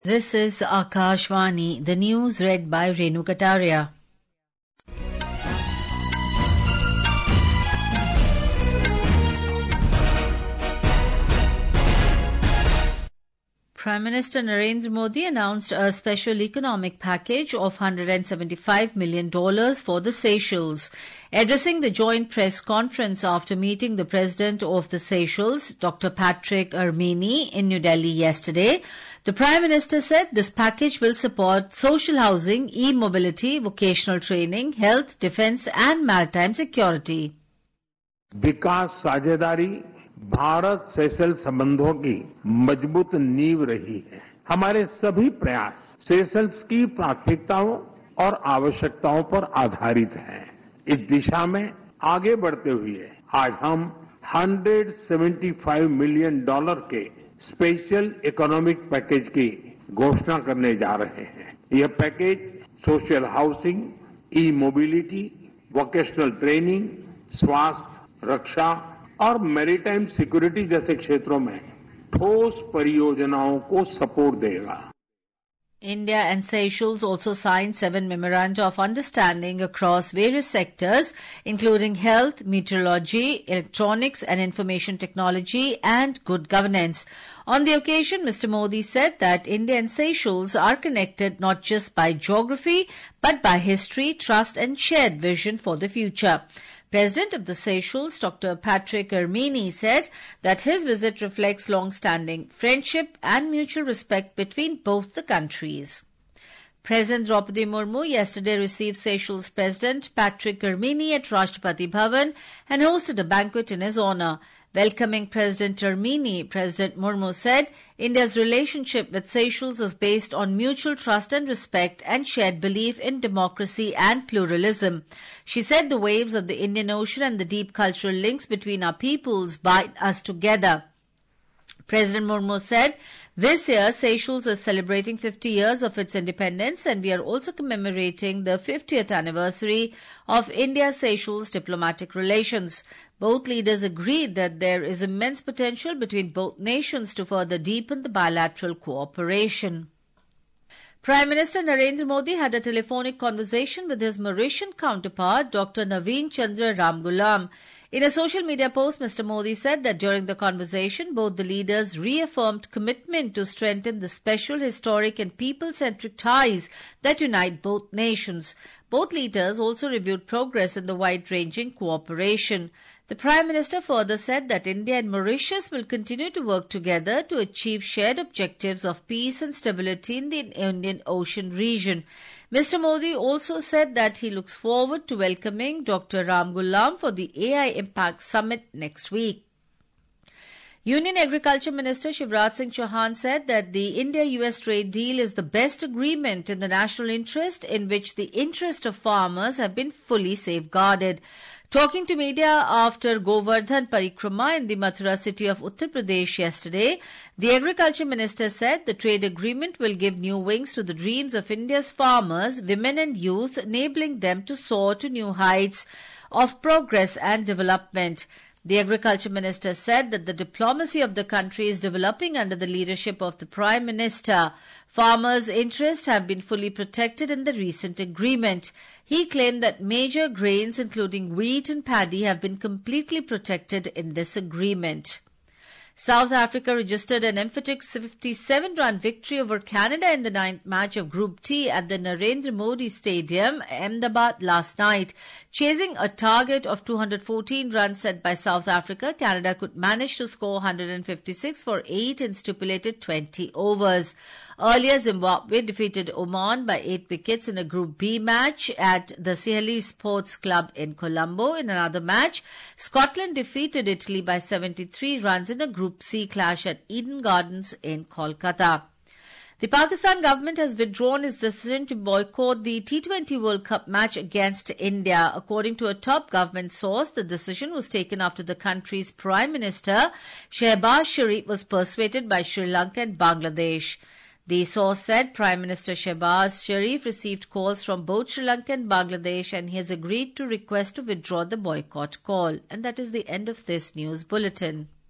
This is Akashvani, the news read by Renu Kataria. Prime Minister Narendra Modi announced a special economic package of $175 million for the Seychelles. Addressing the joint press conference after meeting the President of the Seychelles, Dr. Patrick Ermini, in New Delhi yesterday, the Prime Minister said this package will support social housing, e-mobility, vocational training, health, defence and maritime security. विकास साझेदारी Bharat Seychelles संबंधों की मजबूत नींव रही है। हमारे सभी प्रयास सेशेल्स की प्राथमिकताओं और आवश्यकताओं पर आधारित हैं। इस दिशा में आगे बढ़ते हुए आज हम $175 मिलियन के स्पेशल इकोनॉमिक पैकेज की घोषणा करने जा रहे हैं। यह package social housing, e mobility, vocational training, स्वास्थ्य, रक्षा और मैरीटाइम सिक्योरिटी जैसे क्षेत्रों में ठोस परियोजनाओं को सपोर्ट देगा। India and Seychelles also signed 7 memoranda of understanding across various sectors, including health, meteorology, electronics and information technology, and good governance. On the occasion, Mr. Modi said that India and Seychelles are connected not just by geography, but by history, trust, and shared vision for the future. President of the Seychelles, Dr. Patrick Ermini, said that his visit reflects long-standing friendship and mutual respect between both the countries. President Draupadi Murmu yesterday received Seychelles President Patrick Ermini at Rashtrapati Bhavan and hosted a banquet in his honour. Welcoming President Ermini, President Murmu said India's relationship with Seychelles is based on mutual trust and respect and shared belief in democracy and pluralism. She said the waves of the Indian Ocean and the deep cultural links between our peoples bind us together. President Murmu said, this year, Seychelles is celebrating 50 years of its independence and we are also commemorating the 50th anniversary of India-Seychelles diplomatic relations. Both leaders agreed that there is immense potential between both nations to further deepen the bilateral cooperation. Prime Minister Narendra Modi had a telephonic conversation with his Mauritian counterpart, Dr. Naveen Chandra Ramgoolam. In a social media post, Mr. Modi said that during the conversation, both the leaders reaffirmed commitment to strengthen the special, historic and people-centric ties that unite both nations. Both leaders also reviewed progress in the wide-ranging cooperation. The Prime Minister further said that India and Mauritius will continue to work together to achieve shared objectives of peace and stability in the Indian Ocean region. Mr. Modi also said that he looks forward to welcoming Dr. Ramgoolam for the AI Impact Summit next week. Union Agriculture Minister Shivraj Singh Chauhan said that the India-US trade deal is the best agreement in the national interest in which the interest of farmers have been fully safeguarded. Talking to media after Govardhan Parikrama in the Mathura city of Uttar Pradesh yesterday, the Agriculture Minister said the trade agreement will give new wings to the dreams of India's farmers, women and youth, enabling them to soar to new heights of progress and development. The Agriculture Minister said that the diplomacy of the country is developing under the leadership of the Prime Minister. Farmers' interests have been fully protected in the recent agreement. He claimed that major grains including wheat and paddy have been completely protected in this agreement. South Africa registered an emphatic 57-run victory over Canada in the 9th match of Group T at the Narendra Modi Stadium, Ahmedabad, last night. Chasing a target of 214 runs set by South Africa, Canada could manage to score 156 for 8 in stipulated 20 overs. Earlier, Zimbabwe defeated Oman by 8 wickets in a Group B match at the Sihali Sports Club in Colombo. In another match, Scotland defeated Italy by 73 runs in a Group C clash at Eden Gardens in Kolkata. The Pakistan government has withdrawn its decision to boycott the T20 World Cup match against India. According to a top government source, the decision was taken after the country's Prime Minister, Shehbaz Sharif, was persuaded by Sri Lanka and Bangladesh. The source said Prime Minister Shehbaz Sharif received calls from both Sri Lanka and Bangladesh and he has agreed to request to withdraw the boycott call. And that is the end of this news bulletin.